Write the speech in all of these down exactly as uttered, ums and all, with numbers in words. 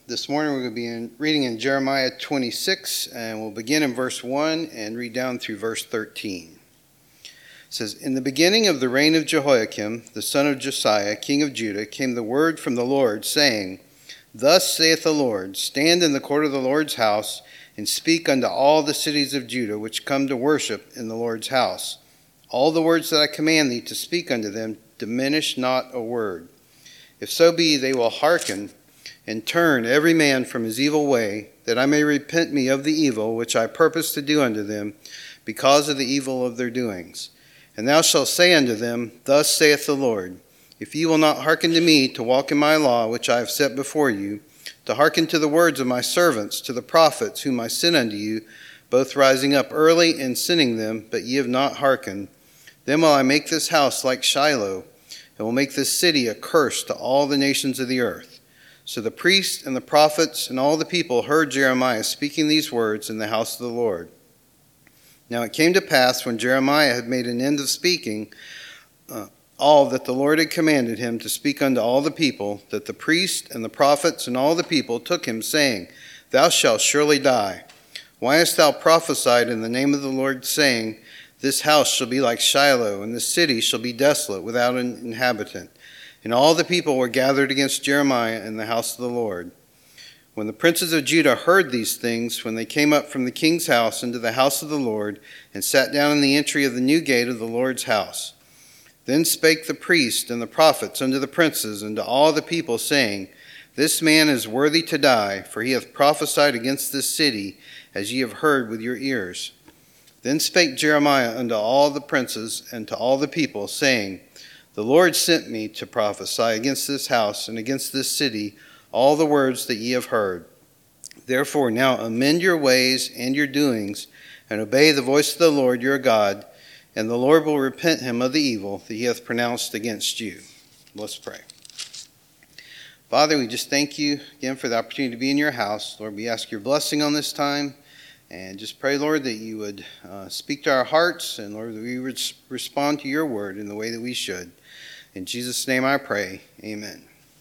This morning we're going to be in, reading in Jeremiah twenty-six, and we'll begin in verse one and read down through verse thirteen. It says, "In the beginning of the reign of Jehoiakim, the son of Josiah, king of Judah, came the word from the Lord, saying, Thus saith the Lord, stand in the court of the Lord's house, and speak unto all the cities of Judah, which come to worship in the Lord's house. All the words that I command thee to speak unto them, diminish not a word. If so be they will hearken, and turn every man from his evil way, that I may repent me of the evil which I purpose to do unto them, because of the evil of their doings. And thou shalt say unto them, Thus saith the Lord, if ye will not hearken to me to walk in my law which I have set before you, to hearken to the words of my servants, to the prophets whom I sent unto you, both rising up early and sending them, but ye have not hearkened, then will I make this house like Shiloh, and will make this city a curse to all the nations of the earth. So the priests and the prophets and all the people heard Jeremiah speaking these words in the house of the Lord. Now it came to pass, when Jeremiah had made an end of speaking uh, all that the Lord had commanded him to speak unto all the people, that the priests and the prophets and all the people took him, saying, Thou shalt surely die. Why hast thou prophesied in the name of the Lord, saying, This house shall be like Shiloh, and this city shall be desolate, without an inhabitant? And all the people were gathered against Jeremiah in the house of the Lord. When the princes of Judah heard these things, when they came up from the king's house into the house of the Lord, and sat down in the entry of the new gate of the Lord's house, then spake the priests and the prophets unto the princes and to all the people, saying, This man is worthy to die, for he hath prophesied against this city, as ye have heard with your ears. Then spake Jeremiah unto all the princes and to all the people, saying, The Lord sent me to prophesy against this house and against this city all the words that ye have heard. Therefore now amend your ways and your doings, and obey the voice of the Lord your God, and the Lord will repent him of the evil that he hath pronounced against you." Let's pray. Father, we just thank you again for the opportunity to be in your house. Lord, we ask your blessing on this time, and just pray, Lord, that you would uh, speak to our hearts, and Lord, that we would respond to your word in the way that we should. In Jesus' name I pray, amen.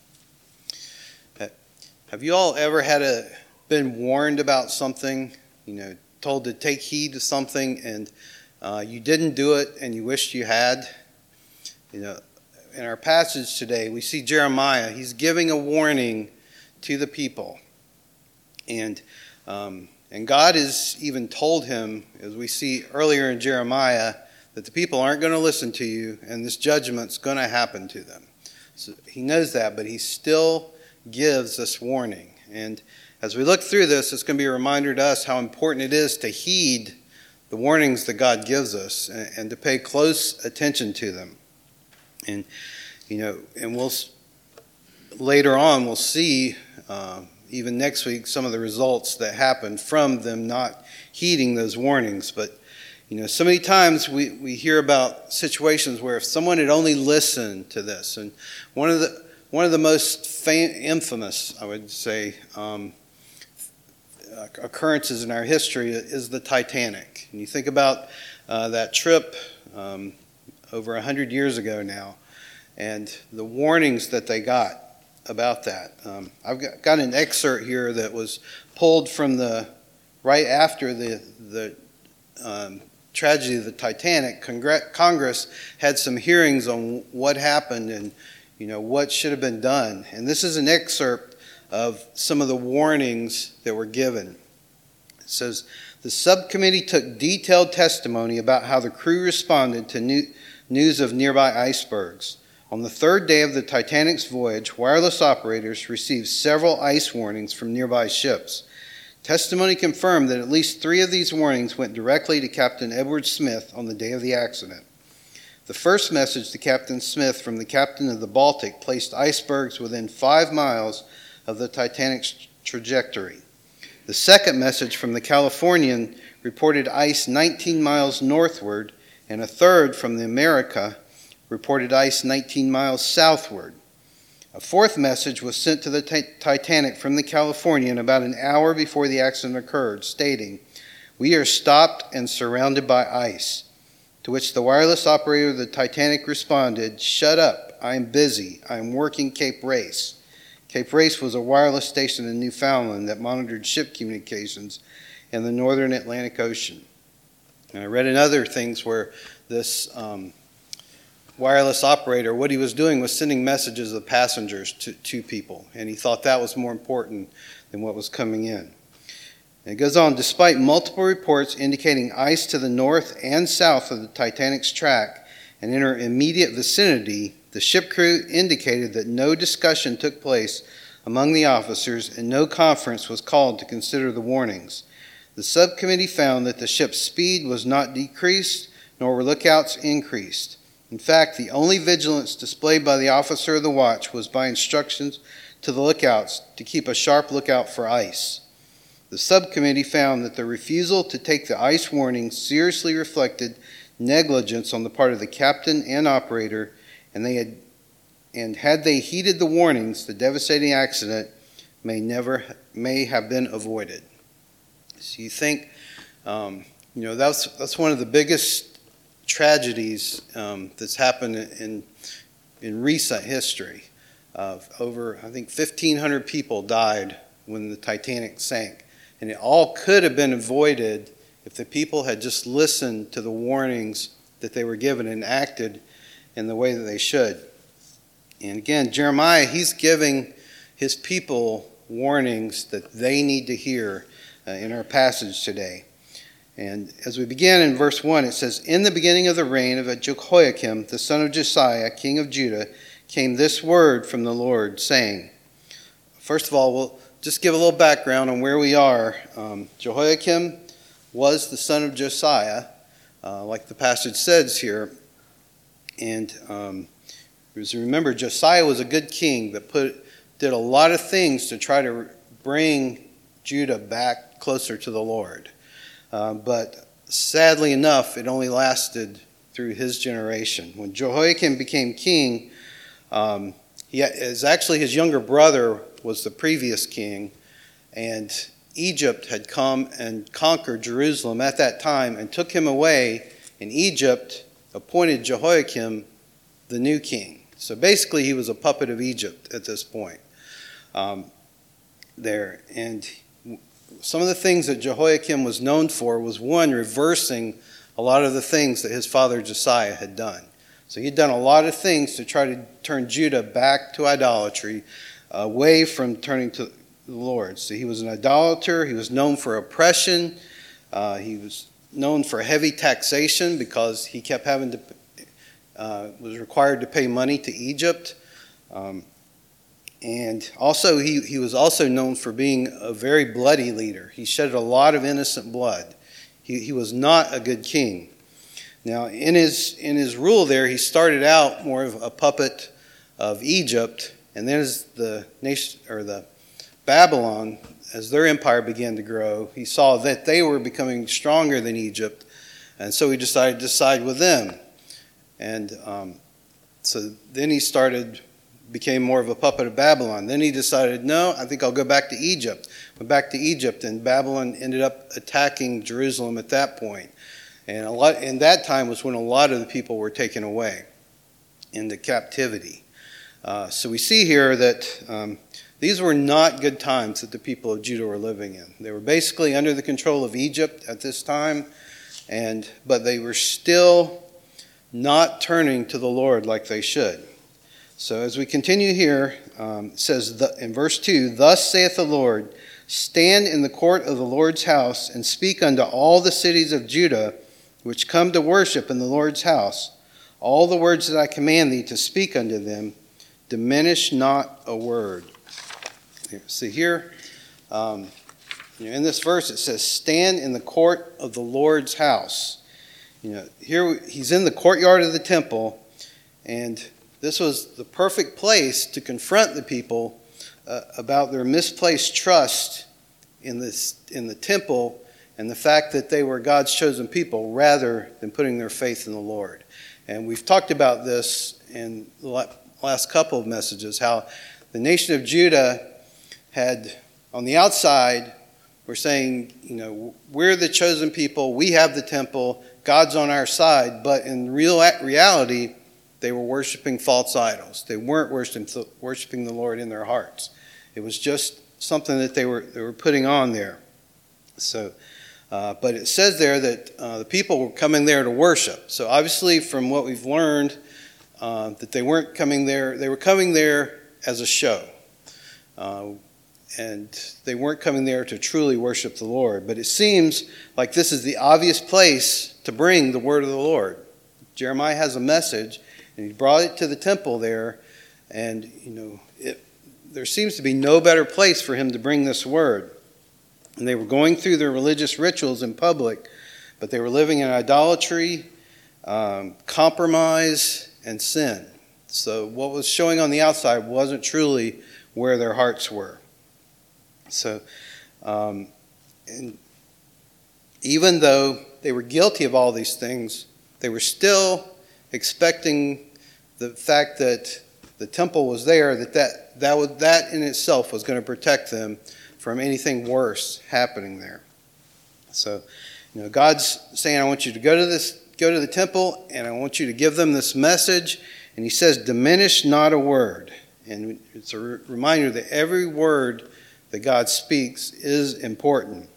Have you all ever had a been warned about something, you know, told to take heed to something, and uh, you didn't do it and you wished you had? You know, in our passage today, we see Jeremiah. He's giving a warning to the people, and um, and God has even told him, as we see earlier in Jeremiah, that the people aren't going to listen to you, and this judgment's going to happen to them. So he knows that, but he still gives this warning. And as we look through this, it's going to be a reminder to us how important it is to heed the warnings that God gives us, and, and to pay close attention to them. And, you know, and we'll later on, we'll see, uh, even next week, some of the results that happen from them not heeding those warnings. But, you know, so many times we, we hear about situations where if someone had only listened to this, and one of the one of the most fam- infamous, I would say, um, occurrences in our history is the Titanic. And you think about uh, that trip um, over a hundred years ago now, and the warnings that they got about that. Um, I've got, got an excerpt here that was pulled from the right after the the um, tragedy of the Titanic. Congre- Congress had some hearings on what happened and, you know, what should have been done. And this is an excerpt of some of the warnings that were given. It says, "The subcommittee took detailed testimony about how the crew responded to new- news of nearby icebergs. On the third day of the Titanic's voyage, wireless operators received several ice warnings from nearby ships. Testimony confirmed that at least three of these warnings went directly to Captain Edward Smith on the day of the accident. The first message to Captain Smith from the captain of the Baltic placed icebergs within five miles of the Titanic's trajectory. The second message from the Californian reported ice nineteen miles northward, and a third from the America reported ice nineteen miles southward. A fourth message was sent to the t- Titanic from the Californian about an hour before the accident occurred, stating, 'We are stopped and surrounded by ice.' To which the wireless operator of the Titanic responded, 'Shut up, I'm busy, I'm working Cape Race.' Cape Race was a wireless station in Newfoundland that monitored ship communications in the northern Atlantic Ocean. And I read in other things where this um, wireless operator, what he was doing was sending messages of passengers to, to people, and he thought that was more important than what was coming in. And it goes on, despite multiple reports indicating ice to the north and south of the Titanic's track and in her immediate vicinity, the ship crew indicated that no discussion took place among the officers and no conference was called to consider the warnings. The subcommittee found that the ship's speed was not decreased, nor were lookouts increased. In fact, the only vigilance displayed by the officer of the watch was by instructions to the lookouts to keep a sharp lookout for ice. The subcommittee found that the refusal to take the ice warning seriously reflected negligence on the part of the captain and operator, and they had and had they heeded the warnings, the devastating accident may never may have been avoided. So you think, um, you know, that's that's one of the biggest tragedies um, that's happened in in recent history. Uh, over, I think, fifteen hundred people died when the Titanic sank, and it all could have been avoided if the people had just listened to the warnings that they were given and acted in the way that they should. And again, Jeremiah, he's giving his people warnings that they need to hear uh, in our passage today. And as we begin in verse one, it says, "In the beginning of the reign of Jehoiakim, the son of Josiah, king of Judah, came this word from the Lord, saying," first of all, we'll just give a little background on where we are. Um, Jehoiakim was the son of Josiah, uh, like the passage says here. And um, as you remember, Josiah was a good king that put did a lot of things to try to bring Judah back closer to the Lord. Uh, but sadly enough, it only lasted through his generation. When Jehoiakim became king, um, he is actually his younger brother was the previous king, and Egypt had come and conquered Jerusalem at that time and took him away, and Egypt appointed Jehoiakim the new king. So basically he was a puppet of Egypt at this point um, there. And some of the things that Jehoiakim was known for was, one, reversing a lot of the things that his father Josiah had done. So he'd done a lot of things to try to turn Judah back to idolatry, away from turning to the Lord. So he was an idolater. He was known for oppression. Uh, he was known for heavy taxation because he kept having to, uh, was required to pay money to Egypt. Um, and also, he, he was also known for being a very bloody leader. He shed a lot of innocent blood. He, he was not a good king. Now, in his in his rule there, he started out more of a puppet of Egypt, and then as the nation or the Babylon, as their empire began to grow, he saw that they were becoming stronger than Egypt, and so he decided to side with them. And um, so then he started, became more of a puppet of Babylon. Then he decided, no, I think I'll go back to Egypt. Went back to Egypt, and Babylon ended up attacking Jerusalem at that point. And a lot, and that time was when a lot of the people were taken away into captivity. Uh, so we see here that um, these were not good times that the people of Judah were living in. They were basically under the control of Egypt at this time, and but they were still not turning to the Lord like they should. So as we continue here, um, it says in verse two, "Thus saith the Lord, stand in the court of the Lord's house, and speak unto all the cities of Judah, which come to worship in the Lord's house, all the words that I command thee to speak unto them, diminish not a word." See here, um, you know, in this verse it says, "Stand in the court of the Lord's house." You know, here he's in the courtyard of the temple, and this was the perfect place to confront the people uh, about their misplaced trust in this in the temple and the fact that they were God's chosen people rather than putting their faith in the Lord. And we've talked about this in the last couple of messages, how the nation of Judah had, on the outside, were saying, you know, we're the chosen people, we have the temple, God's on our side, but in real reality, they were worshiping false idols. They weren't worshiping, worshiping the Lord in their hearts. It was just something that they were they were putting on there. So, uh, but it says there that uh, the people were coming there to worship. So obviously, from what we've learned, uh, that they weren't coming there. They were coming there as a show, uh, and they weren't coming there to truly worship the Lord. But it seems like this is the obvious place to bring the word of the Lord. Jeremiah has a message, and he brought it to the temple there, and you know it. There seems to be no better place for him to bring this word. And they were going through their religious rituals in public, but they were living in idolatry, um, compromise, and sin. So what was showing on the outside wasn't truly where their hearts were. So, um, and even though they were guilty of all these things, they were still expecting the fact that the temple was there, that that, that, would, that in itself was going to protect them from anything worse happening there. So, you know, God's saying, I want you to go to this, go to the temple, and I want you to give them this message. And he says, diminish not a word. And it's a re- reminder that every word that God speaks is important.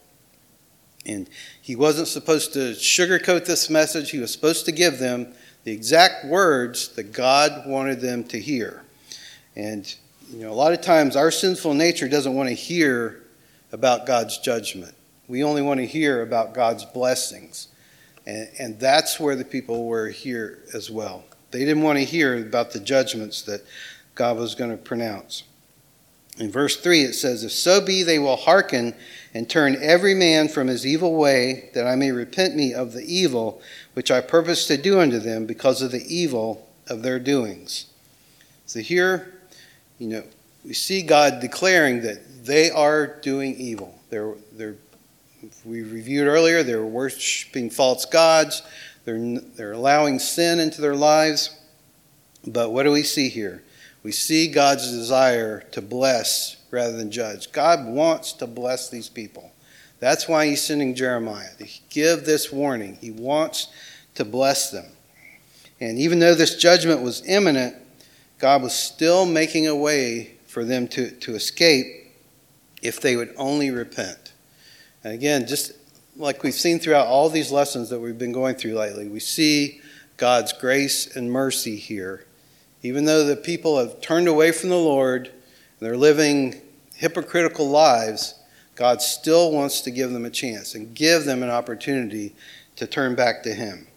And he wasn't supposed to sugarcoat this message. He was supposed to give them the exact words that God wanted them to hear. And, you know, a lot of times our sinful nature doesn't want to hear about God's judgment. We only want to hear about God's blessings. And, and that's where the people were here as well. They didn't want to hear about the judgments that God was going to pronounce. In verse three it says, if so be they will hearken and turn every man from his evil way, that I may repent me of the evil which I purpose to do unto them because of the evil of their doings. So here, you know, we see God declaring that they are doing evil. They're, they're, we reviewed earlier, they're worshiping false gods. They're, they're allowing sin into their lives. But what do we see here? We see God's desire to bless rather than judge. God wants to bless these people. That's why he's sending Jeremiah to give this warning. He wants to bless them. And even though this judgment was imminent, God was still making a way for them to, to escape if they would only repent. And again, just like we've seen throughout all these lessons that we've been going through lately, we see God's grace and mercy here. Even though the people have turned away from the Lord and they're living hypocritical lives, God still wants to give them a chance and give them an opportunity to turn back to him.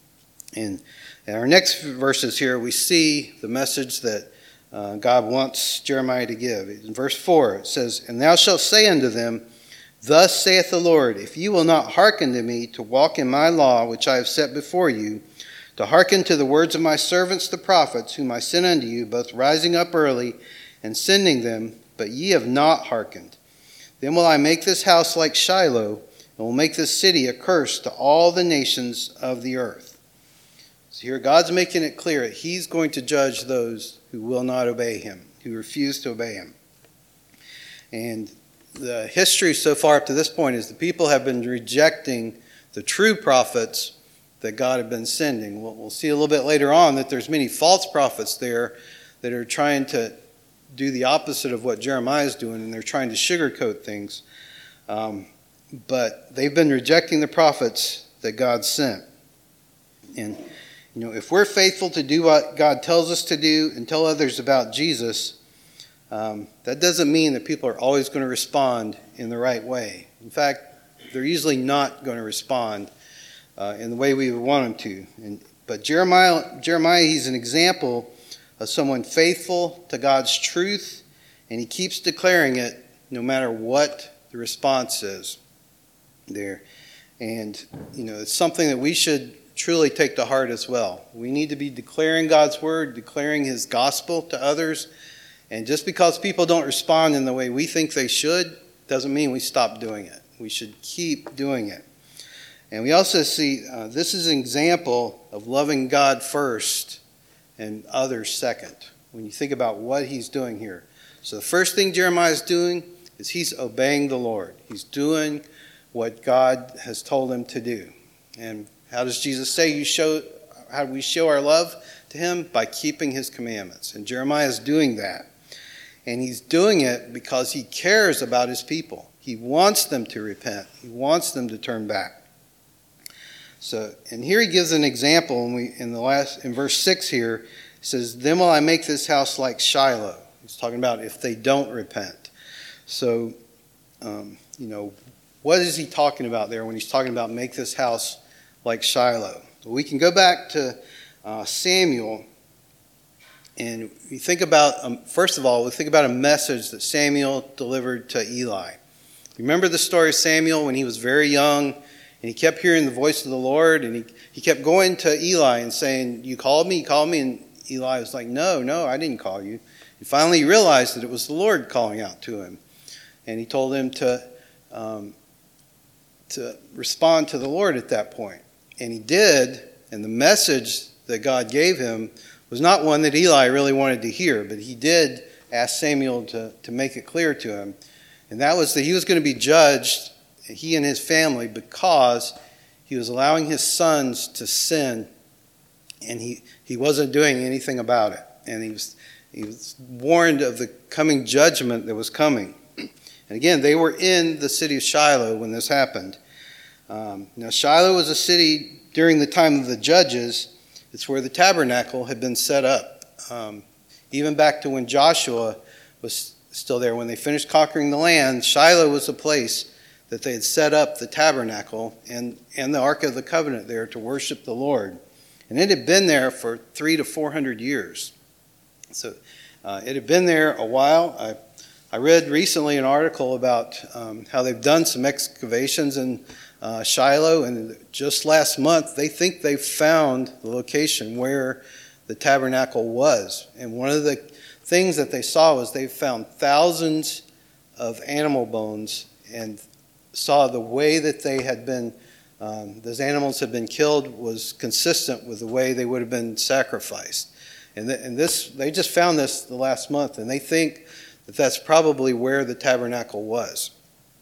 And in our next verses here, we see the message that uh, God wants Jeremiah to give. In verse four, it says, and thou shalt say unto them, thus saith the Lord, if you will not hearken to me to walk in my law, which I have set before you, to hearken to the words of my servants the prophets, whom I sent unto you, both rising up early and sending them, but ye have not hearkened. Then will I make this house like Shiloh, and will make this city a curse to all the nations of the earth. So here God's making it clear that he's going to judge those who will not obey him, who refuse to obey him. And the history so far up to this point is the people have been rejecting the true prophets that God had been sending. We'll, we'll see a little bit later on that there's many false prophets there that are trying to do the opposite of what Jeremiah is doing, and they're trying to sugarcoat things. Um, but they've been rejecting the prophets that God sent. And, you know, if we're faithful to do what God tells us to do and tell others about Jesus, um, that doesn't mean that people are always going to respond in the right way. In fact, they're usually not going to respond Uh, in the way we would want him to. And, but Jeremiah, Jeremiah, he's an example of someone faithful to God's truth, and he keeps declaring it no matter what the response is there. And, you know, it's something that we should truly take to heart as well. We need to be declaring God's word, declaring his gospel to others. And just because people don't respond in the way we think they should, doesn't mean we stop doing it. We should keep doing it. And we also see uh, this is an example of loving God first and others second, when you think about what he's doing here. So the first thing Jeremiah is doing is he's obeying the Lord. He's doing what God has told him to do. And how does Jesus say you show? How do we show our love to him? By keeping his commandments. And Jeremiah is doing that. And he's doing it because he cares about his people. He wants them to repent. He wants them to turn back. So, and here he gives an example, and we in the last in verse six here, he says, "Then will I make this house like Shiloh." He's talking about if they don't repent. So, um, you know, what is he talking about there when he's talking about make this house like Shiloh? Well, we can go back to uh, Samuel, and we think about, um, first of all, we think about a message that Samuel delivered to Eli. Remember the story of Samuel when he was very young, and he kept hearing the voice of the Lord, and he, he kept going to Eli and saying, "You called me, you called me," and Eli was like, "No, no, I didn't call you." And finally he realized that it was the Lord calling out to him, and he told him to um, to respond to the Lord at that point. And he did, and the message that God gave him was not one that Eli really wanted to hear, but he did ask Samuel to, to make it clear to him. And that was that he was going to be judged, he and his family, because he was allowing his sons to sin, and he, he wasn't doing anything about it. And he was, he was warned of the coming judgment that was coming. And again, they were in the city of Shiloh when this happened. Um, now, Shiloh was a city during the time of the judges. It's where the tabernacle had been set up. Um, even back to when Joshua was still there, when they finished conquering the land, Shiloh was a place that they had set up the tabernacle and, and the Ark of the Covenant there to worship the Lord. And it had been there for three to four hundred years. So uh, it had been there a while. I, I read recently an article about um, how they've done some excavations in uh, Shiloh, and just last month they think they found the location where the tabernacle was. And one of the things that they saw was they found thousands of animal bones and saw the way that they had been, um, those animals had been killed was consistent with the way they would have been sacrificed. And, th- and this, they just found this the last month, and they think that that's probably where the tabernacle was.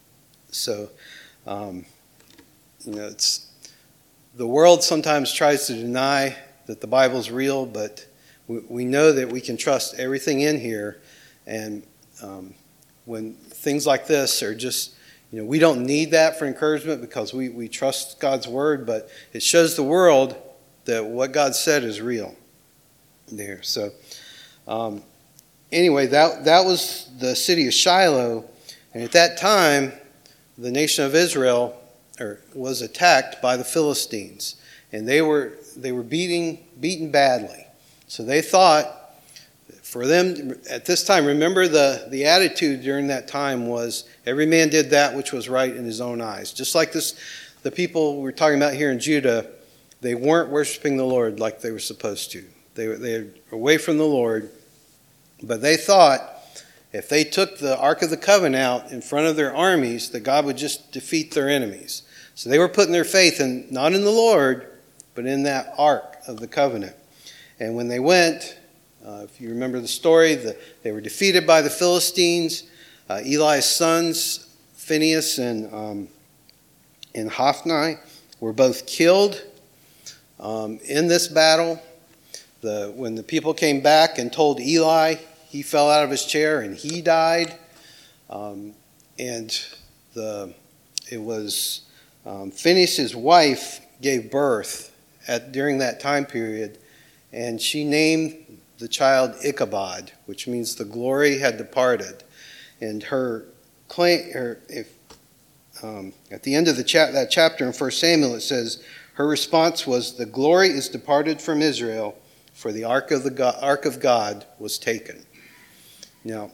So, um, you know, it's the world sometimes tries to deny that the Bible's real, but we, we know that we can trust everything in here. And um, when things like this are just, you know, we don't need that for encouragement because we, we trust God's word, but it shows the world that what God said is real there. So, um, anyway, that that was the city of Shiloh, and at that time, the nation of Israel or, was attacked by the Philistines, and they were they were beating beaten badly. So they thought, for them at this time, remember the the attitude during that time was every man did that which was right in his own eyes. Just like this, the people we're talking about here in Judah, they weren't worshiping the Lord like they were supposed to. They were they were away from the Lord. But they thought if they took the Ark of the Covenant out in front of their armies, that God would just defeat their enemies. So they were putting their faith in not in the Lord, but in that Ark of the Covenant. And when they went, uh, if you remember the story, the, they were defeated by the Philistines. Uh, Eli's sons, Phinehas and, um, and Hophni, were both killed um, in this battle. The, when the people came back and told Eli, he fell out of his chair and he died. Um, and the it was um, Phinehas' wife gave birth at during that time period, and she named the child Ichabod, which means the glory had departed. And her claim, her, if um, at the end of the cha- that chapter in First Samuel, it says her response was, "The glory is departed from Israel, for the ark of the God, ark of God was taken." Now,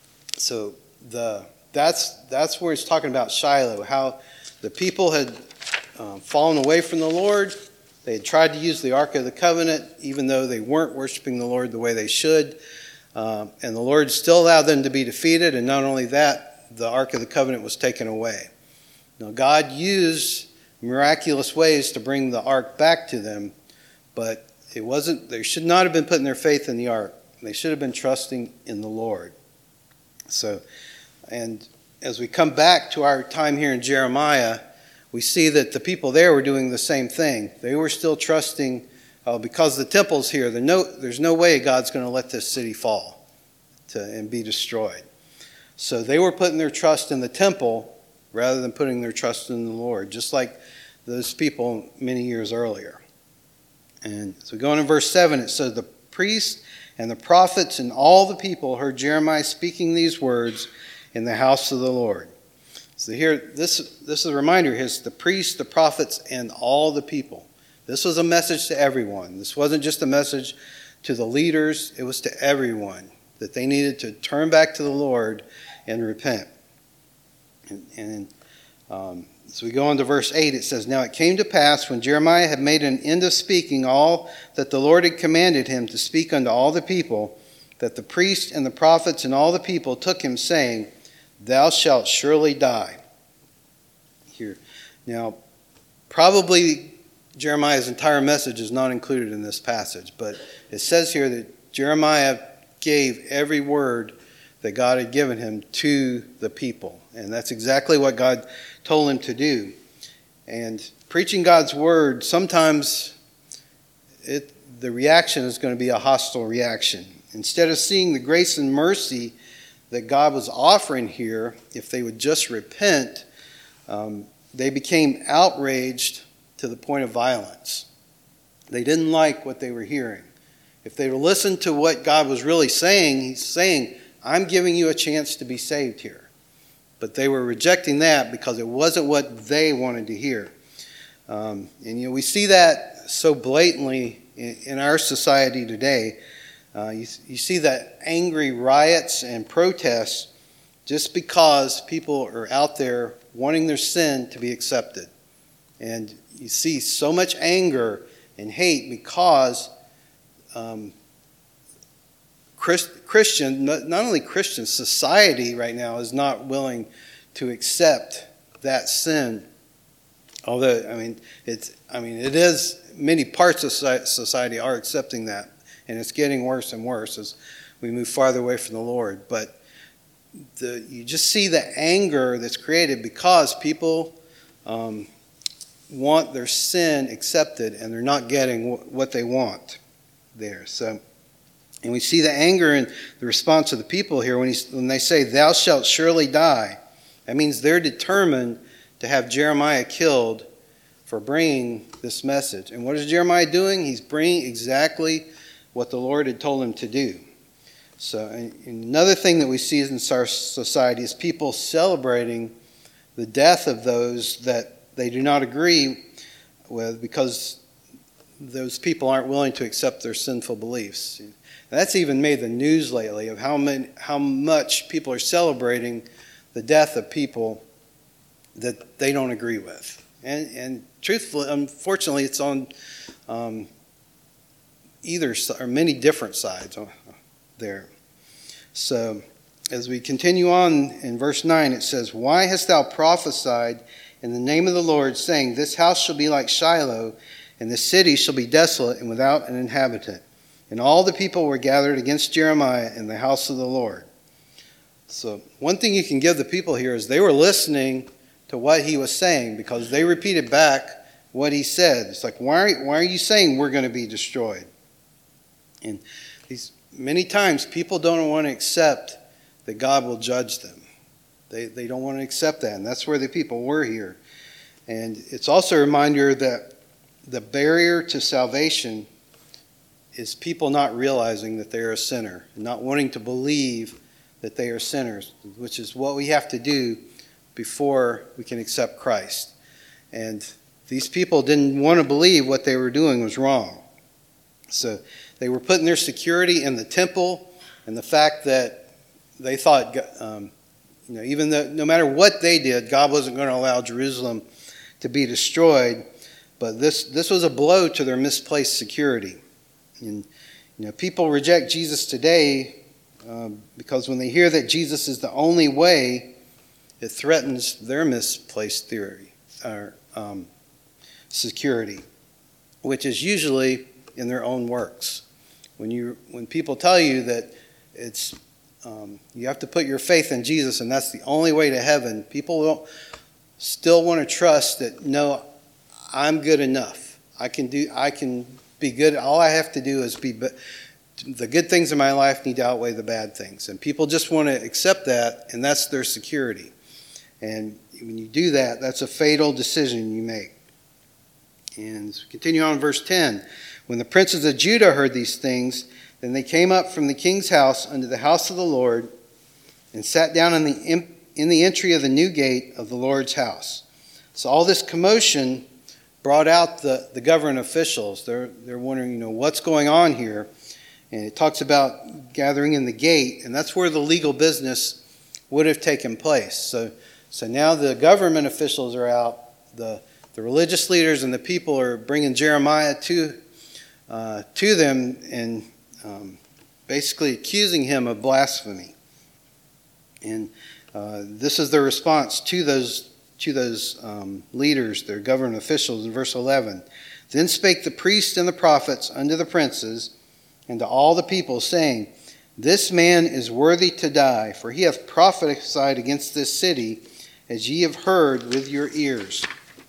so the that's that's where it's talking about Shiloh, how the people had um, fallen away from the Lord. They had tried to use the Ark of the Covenant, even though they weren't worshiping the Lord the way they should. Um, and the Lord still allowed them to be defeated. And not only that, the Ark of the Covenant was taken away. Now, God used miraculous ways to bring the Ark back to them, but it wasn't. They should not have been putting their faith in the Ark. They should have been trusting in the Lord. So, and as we come back to our time here in Jeremiah, we see that the people there were doing the same thing. They were still trusting, uh, because the temple's here, the no, there's no way God's going to let this city fall. to, and be destroyed. So they were putting their trust in the temple rather than putting their trust in the Lord, just like those people many years earlier. And so going to verse seven, it says, the priests and the prophets and all the people heard Jeremiah speaking these words in the house of the Lord. So here, this, this is a reminder here, it's the priests, the prophets, and all the people. This was a message to everyone. This wasn't just a message to the leaders, it was to everyone, that they needed to turn back to the Lord and repent. And, and um, as we go on to verse eight, it says, now it came to pass when Jeremiah had made an end of speaking all that the Lord had commanded him to speak unto all the people, that the priests and the prophets and all the people took him, saying, thou shalt surely die. Here. Now, probably Jeremiah's entire message is not included in this passage, but it says here that Jeremiah gave every word that God had given him to the people. And that's exactly what God told him to do. And preaching God's word, sometimes it, the reaction is going to be a hostile reaction. Instead of seeing the grace and mercy that God was offering here, if they would just repent, um, they became outraged to the point of violence. They didn't like what they were hearing. If they would listen to what God was really saying, he's saying, I'm giving you a chance to be saved here. But they were rejecting that because it wasn't what they wanted to hear. Um, and you know, we see that so blatantly in, in our society today. Uh, you, you see that angry riots and protests just because people are out there wanting their sin to be accepted. And you see so much anger and hate because um, Christ, Christian, not, not only Christian, society right now is not willing to accept that sin. Although, I mean, it's, I mean, it is, many parts of society are accepting that. And it's getting worse and worse as we move farther away from the Lord. But the, you just see the anger that's created because people um, want their sin accepted and they're not getting w- what they want there. So, and we see the anger in the response of the people here when, he, when they say, thou shalt surely die. That means they're determined to have Jeremiah killed for bringing this message. And what is Jeremiah doing? He's bringing exactly what the Lord had told him to do. So and another thing that we see in our society is people celebrating the death of those that they do not agree with because those people aren't willing to accept their sinful beliefs. And that's even made the news lately of how many, how much people are celebrating the death of people that they don't agree with. And, and truthfully, unfortunately, it's on um, either or many different sides there. So as we continue on in verse nine, it says, why hast thou prophesied in the name of the Lord, saying, this house shall be like Shiloh, and the city shall be desolate and without an inhabitant? And all the people were gathered against Jeremiah in the house of the Lord. So one thing you can give the people here is they were listening to what he was saying because they repeated back what he said. It's like, why are, why are you saying we're going to be destroyed? And these many times people don't want to accept that God will judge them. They they don't want to accept that, and that's where the people were here. And it's also a reminder that the barrier to salvation is people not realizing that they're a sinner, not wanting to believe that they are sinners, which is what we have to do before we can accept Christ. And these people didn't want to believe what they were doing was wrong. So they were putting their security in the temple and the fact that they thought, um, you know, even though no matter what they did, God wasn't going to allow Jerusalem to be destroyed. But this this was a blow to their misplaced security. And you know, people reject Jesus today um, because when they hear that Jesus is the only way, it threatens their misplaced theory or um, security, which is usually in their own works. When you when people tell you that it's um, you have to put your faith in Jesus and that's the only way to heaven, people don't still want to trust that no, I'm good enough. I can do I can be good. All I have to do is be the good things in my life need to outweigh the bad things. And people just want to accept that, and that's their security. And when you do that, that's a fatal decision you make. And so continue on in verse ten. When the princes of Judah heard these things, then they came up from the king's house unto the house of the Lord, and sat down in the, in the entry of the new gate of the Lord's house. So all this commotion brought out the, the government officials. They're, they're wondering, you know, what's going on here? And it talks about gathering in the gate, and that's where the legal business would have taken place. So, so now the government officials are out. The, the religious leaders and the people are bringing Jeremiah to, uh, to them and um, basically accusing him of blasphemy. And uh, this is their response to those, to those um, leaders, their government officials, in verse eleven. Then spake the priests and the prophets unto the princes, and to all the people, saying, This man is worthy to die, for he hath prophesied against this city, as ye have heard with your ears.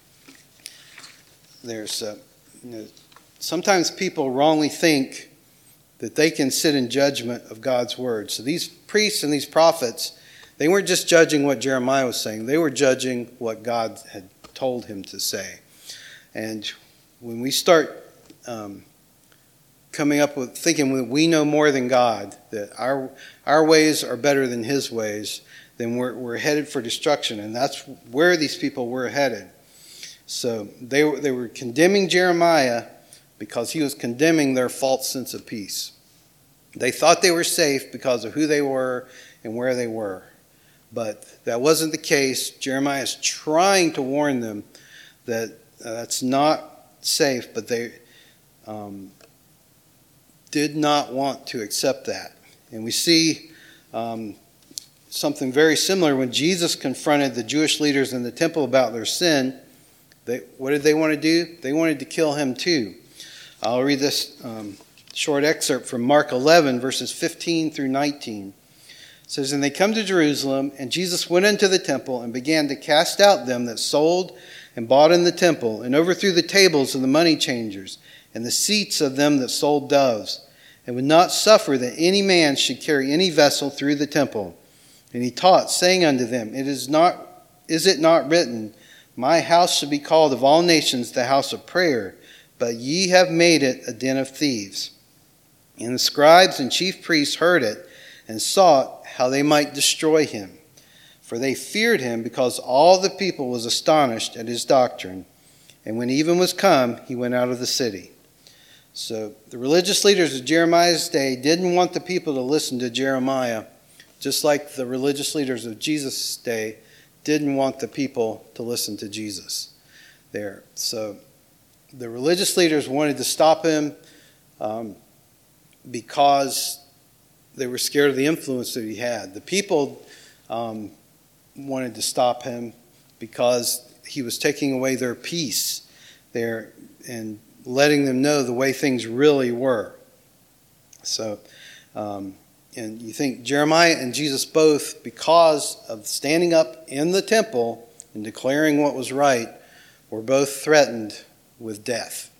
There's, uh, you know, sometimes people wrongly think that they can sit in judgment of God's word. So these priests and these prophets, they weren't just judging what Jeremiah was saying. They were judging what God had told him to say. And when we start um, coming up with thinking we know more than God, that our our ways are better than his ways, then we're we're headed for destruction. And that's where these people were headed. So they were, they were condemning Jeremiah because he was condemning their false sense of peace. They thought they were safe because of who they were and where they were. But that wasn't the case. Jeremiah is trying to warn them that uh, that's not safe, but they um, did not want to accept that. And we see um, something very similar when Jesus confronted the Jewish leaders in the temple about their sin. They, what did they want to do? They wanted to kill him too. I'll read this um, short excerpt from Mark eleven, verses fifteen through nineteen. It says, And they come to Jerusalem, and Jesus went into the temple and began to cast out them that sold and bought in the temple, and overthrew the tables of the money changers, and the seats of them that sold doves, and would not suffer that any man should carry any vessel through the temple. And he taught, saying unto them, It is not, is it not written, My house shall be called of all nations the house of prayer, but ye have made it a den of thieves. And the scribes and chief priests heard it, and sought how they might destroy him. For they feared him, because all the people was astonished at his doctrine. And when even was come, he went out of the city. So the religious leaders of Jeremiah's day didn't want the people to listen to Jeremiah, just like the religious leaders of Jesus' day didn't want the people to listen to Jesus there. So the religious leaders wanted to stop him um, because they were scared of the influence that he had. The people um, wanted to stop him because he was taking away their peace there and letting them know the way things really were. So, um, and you think Jeremiah and Jesus both, because of standing up in the temple and declaring what was right, were both threatened with death.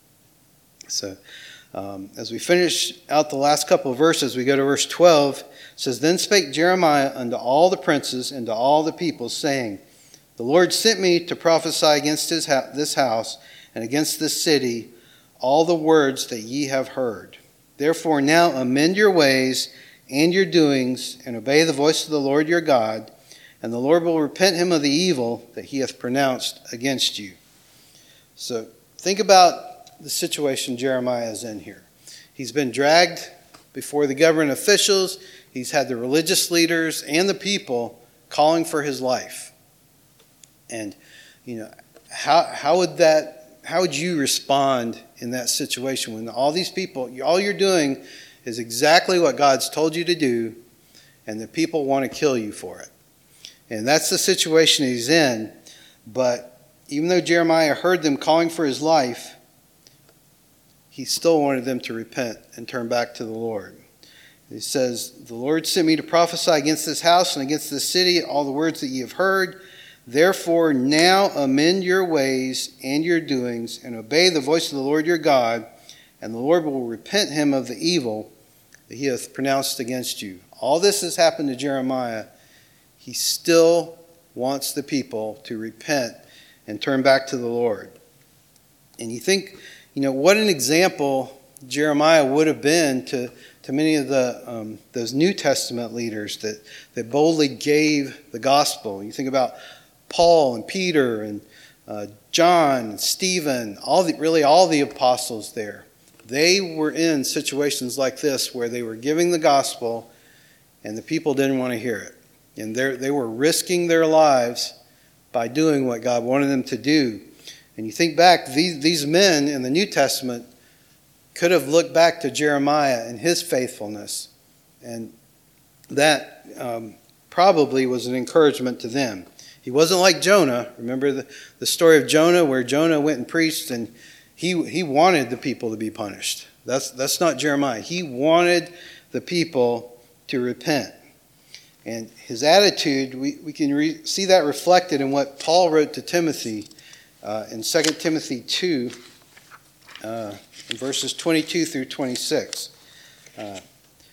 So, um, as we finish out the last couple of verses, we go to verse twelve. It says, Then spake Jeremiah unto all the princes and to all the people, saying, The Lord sent me to prophesy against his ha- this house and against this city all the words that ye have heard. Therefore now amend your ways and your doings, and obey the voice of the Lord your God, and the Lord will repent him of the evil that he hath pronounced against you. So think about the situation Jeremiah is in here. He's been dragged before the government officials. He's had the religious leaders and the people calling for his life. And, you know, how how would that how would you respond in that situation when all these people, all you're doing is exactly what God's told you to do, and the people want to kill you for it? And that's the situation he's in. But even though Jeremiah heard them calling for his life, he still wanted them to repent and turn back to the Lord. He says, The Lord sent me to prophesy against this house and against this city all the words that ye have heard. Therefore now amend your ways and your doings, and obey the voice of the Lord your God, and the Lord will repent him of the evil that he hath pronounced against you. All this has happened to Jeremiah. He still wants the people to repent and turn back to the Lord. And you think, you know, what an example Jeremiah would have been to, to many of the um, those New Testament leaders that, that boldly gave the gospel. You think about Paul and Peter and uh, John and Stephen, all the, really all the apostles there. They were in situations like this where they were giving the gospel and the people didn't want to hear it. And they were risking their lives by doing what God wanted them to do. And you think back, these, these men in the New Testament could have looked back to Jeremiah and his faithfulness. And that um, probably was an encouragement to them. He wasn't like Jonah. Remember the, the story of Jonah, where Jonah went and preached and he, he wanted the people to be punished. That's, that's not Jeremiah. He wanted the people to repent. And his attitude, we, we can re- see that reflected in what Paul wrote to Timothy uh, in Second Timothy two, uh, in verses twenty-two through twenty-six. Uh,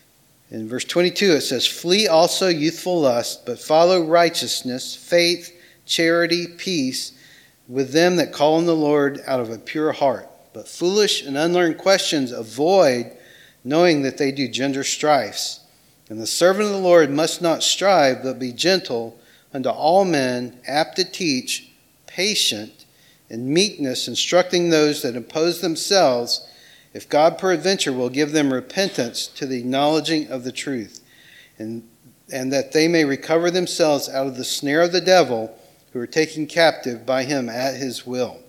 in verse twenty-two it says, "Flee also youthful lust, but follow righteousness, faith, charity, peace, with them that call on the Lord out of a pure heart. But foolish and unlearned questions avoid, knowing that they do gender strifes. And the servant of the Lord must not strive, but be gentle unto all men, apt to teach, patient, in meekness, instructing those that oppose themselves, if God peradventure will give them repentance to the acknowledging of the truth, and, and that they may recover themselves out of the snare of the devil, who are taken captive by him at his will."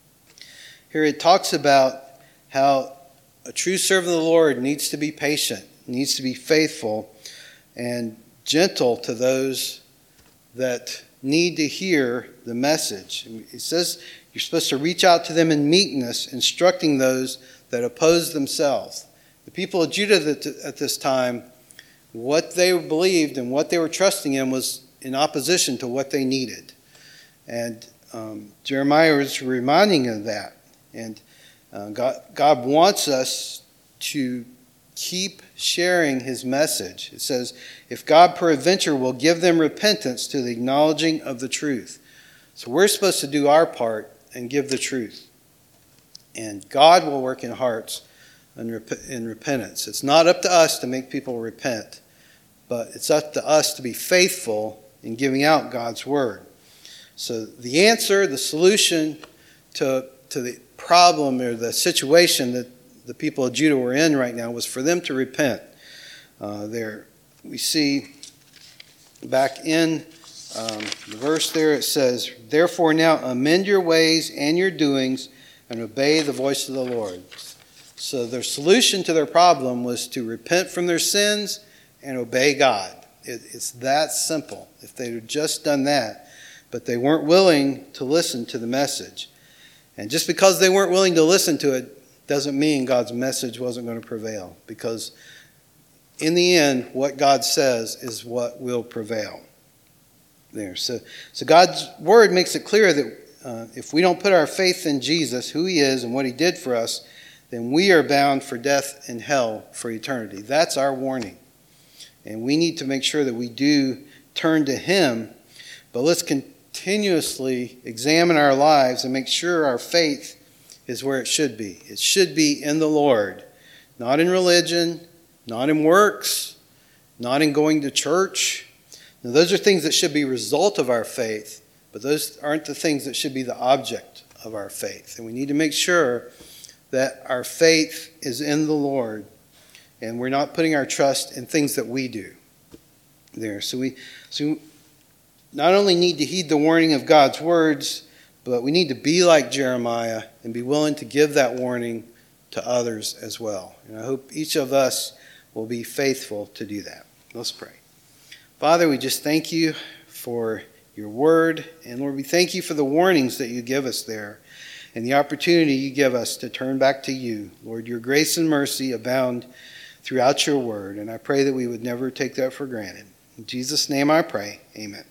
Here it talks about how a true servant of the Lord needs to be patient, needs to be faithful and gentle to those that need to hear the message. It says you're supposed to reach out to them in meekness, instructing those that oppose themselves. The people of Judah at this time, what they believed and what they were trusting in was in opposition to what they needed. And um, Jeremiah was reminding of that. And uh, God, God wants us to keep sharing his message. It says, if God peradventure will give them repentance to the acknowledging of the truth. So we're supposed to do our part and give the truth. And God will work in hearts in, rep- in repentance. It's not up to us to make people repent, but it's up to us to be faithful in giving out God's word. So the answer, the solution to, to the problem or the situation that the people of Judah were in right now was for them to repent. Uh, there we see back in um, the verse there, it says, "Therefore now amend your ways and your doings and obey the voice of the Lord." So their solution to their problem was to repent from their sins and obey God. It, it's that simple. If they had just done that, but they weren't willing to listen to the message. And just because they weren't willing to listen to it doesn't mean God's message wasn't going to prevail. Because in the end, what God says is what will prevail. There. So, so God's word makes it clear that uh, if we don't put our faith in Jesus, who he is and what he did for us, then we are bound for death and hell for eternity. That's our warning. And we need to make sure that we do turn to him. But let's continuously examine our lives and make sure our faith is where it should be. It should be in the Lord, not in religion, not in works, not in going to church. Now, those are things that should be a result of our faith, but those aren't the things that should be the object of our faith. And we need to make sure that our faith is in the Lord and we're not putting our trust in things that we do there. So we, so we not only need to heed the warning of God's words, but we need to be like Jeremiah and be willing to give that warning to others as well. And I hope each of us will be faithful to do that. Let's pray. Father, we just thank you for your word. And Lord, we thank you for the warnings that you give us there and the opportunity you give us to turn back to you. Lord, your grace and mercy abound throughout your word. And I pray that we would never take that for granted. In Jesus' name I pray. Amen.